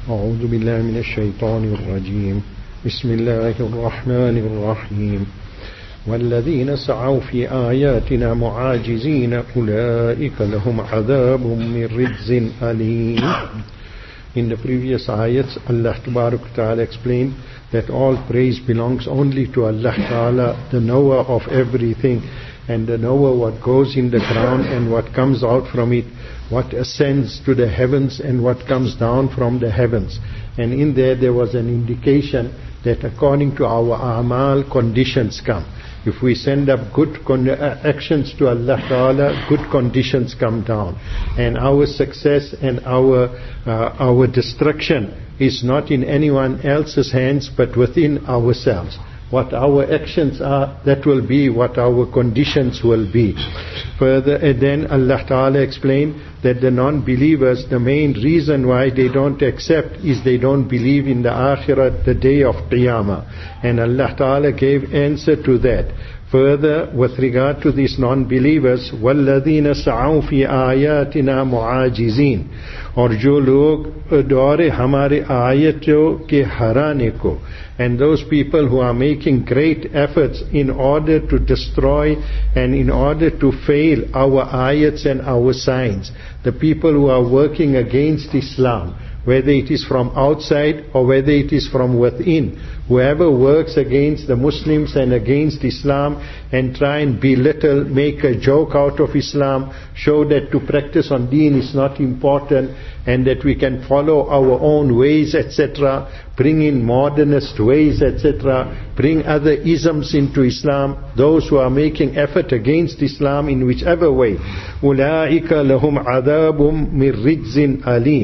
أعوذ بالله من الشيطان الرجيم بسم الله الرحمن الرحيم والذين سعوا في آياتنا معاجزين أولئك لهم عذاب من رجز أليم. In the previous ayats, Allah Ta'ala explained that all praise belongs only to Allah Ta'ala, the knower of everything, and the knower what goes in the ground and what comes out from it, what ascends to the heavens and what comes down from the heavens. And in there was an indication that according to our a'mal, conditions come. If we send up good actions to Allah Ta'ala, good conditions come down. And our success and our destruction is not in anyone else's hands but within ourselves. What our actions are, that will be what our conditions will be. Further, and then Allah Ta'ala explained that the non-believers, the main reason why they don't accept is they don't believe in the Akhirat, the day of Qiyamah. And Allah Ta'ala gave answer to that. Further, with regard to these non-believers, وَالَّذِينَ سَعَوْا فِي آيَاتِنَا مُعَاجِزِينَ, और जो लोग द्वारे हमारे आयतों के हराने को, and those people who are making great efforts in order to destroy and in order to fail our ayats and our signs, the people who are working against Islam, whether it is from outside or whether it is from within, whoever works against the Muslims and against Islam and try and belittle, make a joke out of Islam, show that to practice on deen is not important and that we can follow our own ways, etc., bring in modernist ways, etc., bring other isms into Islam, those who are making effort against Islam in whichever way, أُولَٰئِكَ لَهُمْ عَذَابٌ مِّن رِجْزٍ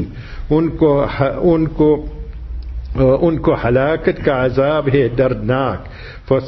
أَلِيمٌ उनको हलाकत का अजाब है दर्दनाक. For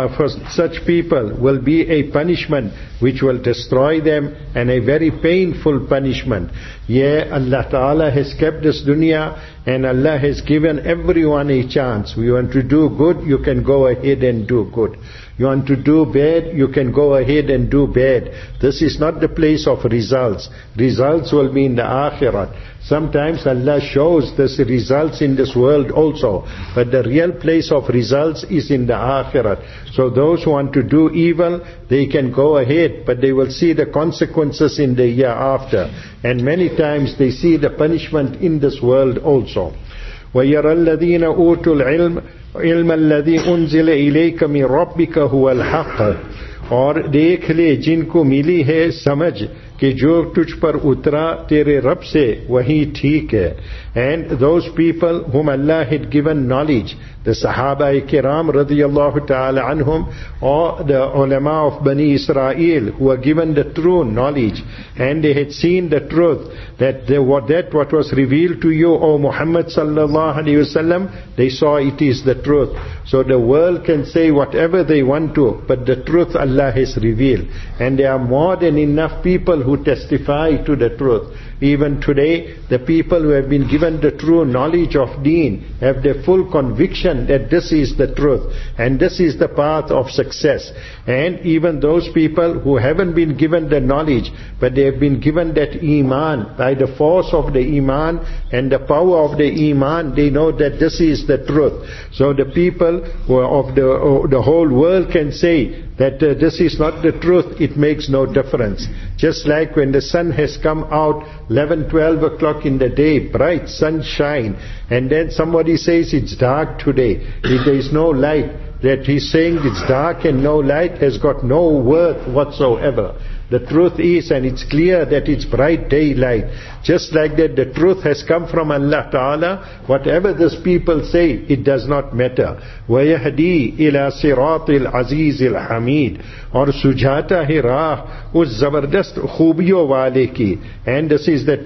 such people will be a punishment which will destroy them, and a very painful punishment. Yeah, Allah Ta'ala has kept this dunya and Allah has given everyone a chance. You want to do good, you can go ahead and do good. You want to do bad, you can go ahead and do bad. This is not the place of results. Results will be in the Akhirat. Sometimes Allah shows this results in this world also, but the real place of results is in the Akhirat. So those who want to do evil, they can go ahead, but they will see the consequences in the year after. And many times they see the punishment in this world also. وَيَرَى الَّذِينَ أُوتُوا الْعِلْمَ الَّذِي أُنزِلَ إِلَيْكَ مِنْ رَبِّكَ هُوَ الْحَقِّ, और देख ले जिनको मिली है समझ कि जो तुझ पर उतरा तेरे रब से वही ठीक है. And those people whom Allah had given knowledge, the Sahaba-i-Kiram radiyallahu ta'ala anhum, or the ulama of Bani Israel who were given the true knowledge, and they had seen the truth, that what was revealed to you, O Muhammad sallallahu alayhi wasallam, they saw it is the truth. So the world can say whatever they want to, but the truth Allah has revealed. And there are more than enough people who testify to the truth. Even today, the people who have been given the true knowledge of deen have the full conviction that this is the truth and this is the path of success. And even those people who haven't been given the knowledge, but they have been given that iman, by the force of the iman and the power of the iman, they know that this is the truth. So the people who are of the whole world can say that this is not the truth, it makes no difference. Just like when the sun has come out 11, 12 o'clock in the day, bright sunshine, and then somebody says it's dark today, if there is no light, that he's saying it's dark and no light has got no worth whatsoever. The truth is, and it's clear that it's bright daylight. Just like that, the truth has come from Allah Ta'ala. Whatever these people say, it does not matter. وَيَهْدِي إِلَى صِرَاطِ الْعَزِيزِ الْحَمِيدِ, और सुझाता है राह उस जबरदस्त खूबियों वाले की. And this is the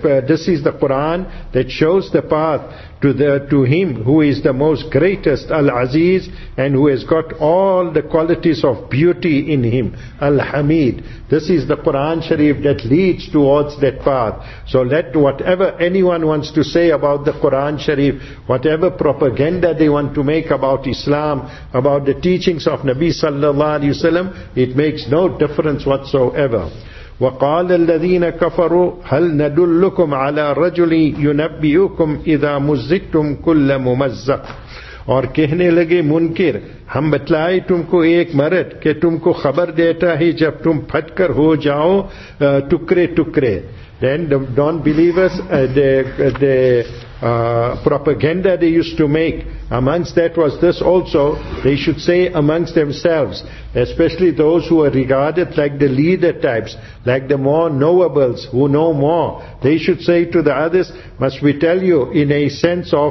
Quran that shows the path to him who is the most greatest, Al-Aziz, and who has got all the qualities of beauty in him, Al-Hamid. This is the Quran Sharif that leads towards that path. So let whatever anyone wants to say about the Quran Sharif, whatever propaganda they want to make about Islam, about the teachings of Nabi Sallallahu Alaihi Wasallam, it makes no difference whatsoever. وَقَالَ الَّذِينَ كَفَرُوا هَلْ نَدُلُّكُمْ عَلَى رَجُلٍ يُنَبِّئُكُمْ إِذَا مُزِّقْتُمْ كُلَّ مُمَزَّقٍ. और कहने लगे मुनकिर, हम बतलाए तुमको एक मर्द कि तुमको खबर देता है जब तुम फटकर हो जाओ टुकड़े टुकड़े. Then the non-believers, the propaganda they used to make amongst that was this also. They should say amongst themselves, especially those who are regarded like the leader types, like the more knowables who know more. They should say to the others, must we tell you in a sense of,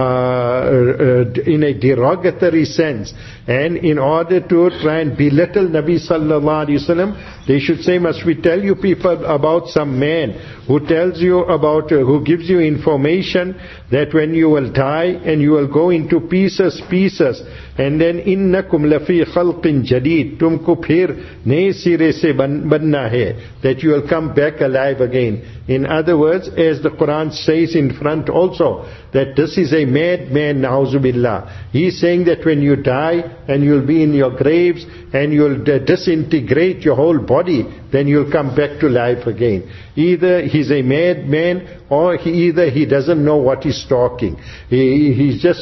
in a derogatory sense, and in order to try and belittle Nabi sallallahu alaihi wasallam, they should say, must we tell you people about some man who tells you about, who gives you information that when you will die and you will go into pieces, and then innakum lafi khalqin jadid, tumko phir naye sire se banna hai, that you will come back alive again. In other words, as the Quran says in front also, that this is a madman, na'uzubillah. He is saying that when you die and you'll be in your graves and you'll disintegrate your whole body, then you'll come back to life again. Either he's a madman or he doesn't know what he's talking. He's just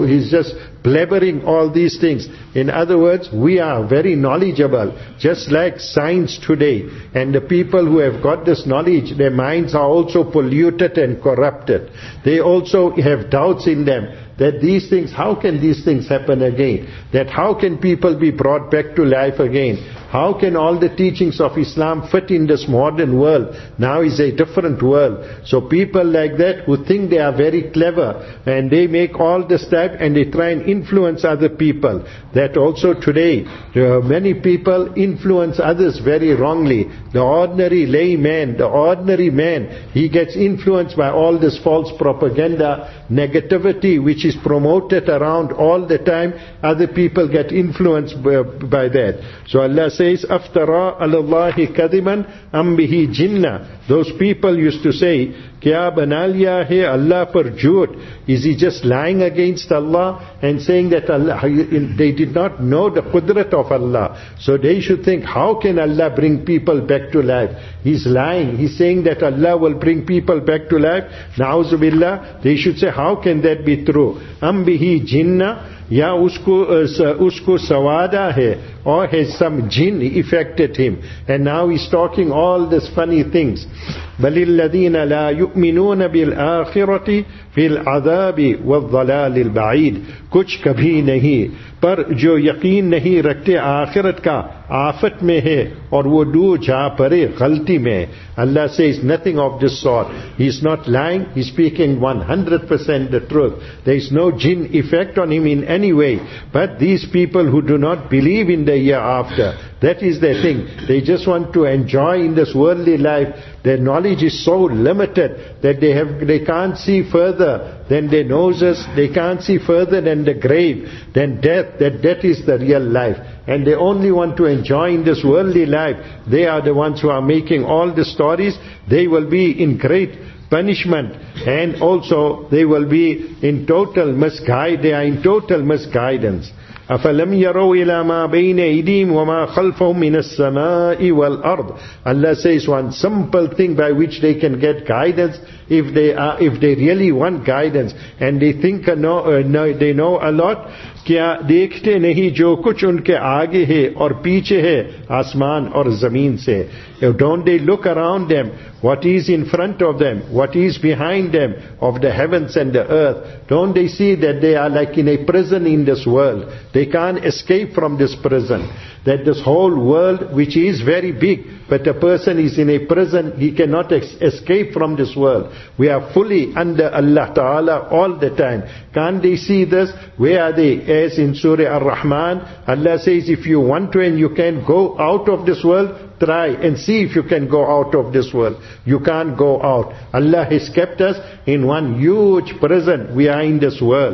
blabbering all these things. In other words, we are very knowledgeable, just like science today. And the people who have got this knowledge, their minds are also polluted and corrupted. They also have doubts in them that these things, how can these things happen again? That how can people be brought back to life again? How can all the teachings of Islam fit in this modern world? Now is a different world. So people like that who think they are very clever and they make all this type and they try and influence other people. That also today, many people influence others very wrongly. The ordinary layman, the ordinary man, he gets influenced by all this false propaganda, negativity which is promoted around all the time. Other people get influenced by that. So Allah says, aftara alallahi kadiban am bihi jinna. Those people used to say, kya bana liya hai Allah par jhoot? Is he just lying against Allah and saying that Allah, they did not know the qudrat of Allah. So they should think, how can Allah bring people back to life? He's lying. He's saying that Allah will bring people back to life. Na'uzubillah. They should say, how can that be true? Am bihi jinna? Ya usko sawada hai, or has some jinn affected him, and now he's talking all these funny things. Balil ladina la yu'minuna bil akhirati fil adabi wal dhalal al ba'id. Kuch kabhi nahi, पर जो यकीन नहीं रखते आखिरत का, आफत में है और वो दूर जा पड़े गलती में. Allah says nothing of this sort. He is not lying. He is speaking 100% the truth. There is no jinn effect on him in any way. But these people who do not believe in the hereafter, that is their thing. They just want to enjoy in this worldly life. Their knowledge is so limited that they can't see further than their noses. They can't see further than the grave, than death. That death is the real life. And they only want to enjoy in this worldly life. They are the ones who are making all the stories. They will be in great punishment, and also they will be in total misguidance. They are in total misguidance. أَفَلَمْ يَرَوْا إِلَى مَا بَيْنَ أَيْدِيهِمْ وَمَا خَلْفَهُمْ مِنَ السَّمَاءِ وَالْأَرْضِ. Allah says one simple thing by which they can get guidance, if they really want guidance, and they think they know a lot. क्या देखते नहीं जो कुछ उनके आगे है और पीछे है आसमान और जमीन से? Don't they look around them, what is in front of them, what is behind them of the heavens and the earth? Don't they see that they are like in a prison in this world? They can't escape from this prison. That this whole world, which is very big, but a person is in a prison, he cannot escape from this world. We are fully under Allah Ta'ala all the time. Can't they see this? Where are they? As in Surah Ar-Rahman, Allah says, if you want to and you can go out of this world, try and see if you can go out of this world. You can't go out. Allah has kept us in one huge prison. We are in this world.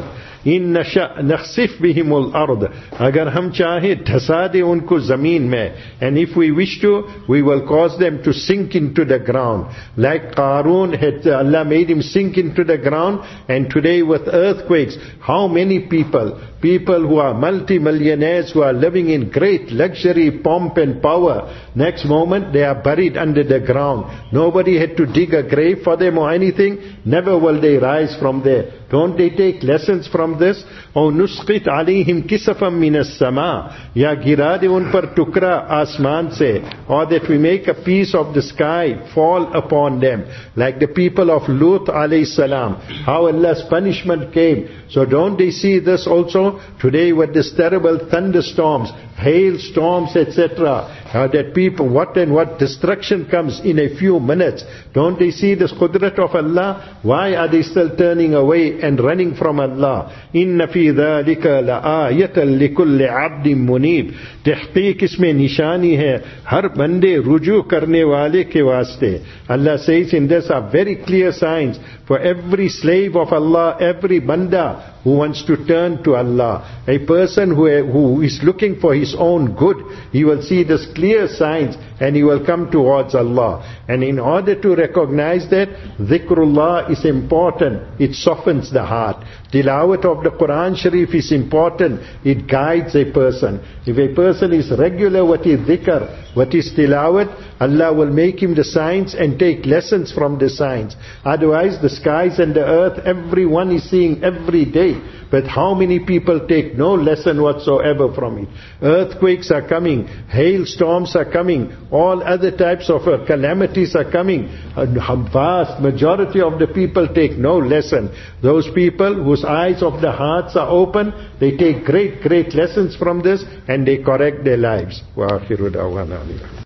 इन नशा नखसिफ बिहिमुल अर्द, अगर हम चाहे धसा दे उनको जमीन में, and if we wish to, we will cause them to sink into the ground. Like Qarun had, Allah made him sink into the ground, and today with earthquakes, how many people who are multi-millionaires, who are living in great luxury, pomp and power, next moment they are buried under the ground. Nobody had to dig a grave for them or anything. Never will they rise from there. Don't they take lessons from this? O nusqit alayhim kisafam minas sama, ya gira de un par tukra asman se, or that we make a piece of the sky fall upon them, like the people of Lut alayhi salam, how Allah's punishment came. So don't they see this also today with this terrible thunderstorms, hailstorms, etc., that people, what destruction comes in a few minutes. Don't they see this qudrat of Allah? Why are they still turning away and running from Allah? Inna fi dhalika la'ayatan likulli 'abdin munib. Tahqiq isme nishani hai har bande ruju karne wale ke waste. Allah says in this are very clear signs for every slave of Allah, every banda who wants to turn to Allah. A person who is looking for his own good, he will see this clear signs and he will come towards Allah. And in order to recognize that, dhikrullah is important. It softens the heart. Tilawat of the Quran Sharif is important. It guides a person. If a person is regular with his dhikr, with his tilawat, Allah will make him the signs and take lessons from the signs. Otherwise, the skies and the earth, everyone is seeing every day. But how many people take no lesson whatsoever from it? Earthquakes are coming, hailstorms are coming, all other types of calamities are coming. A vast majority of the people take no lesson. Those people whose eyes of the hearts are open, they take great lessons from this and they correct their lives. Wa akhiru da'wana.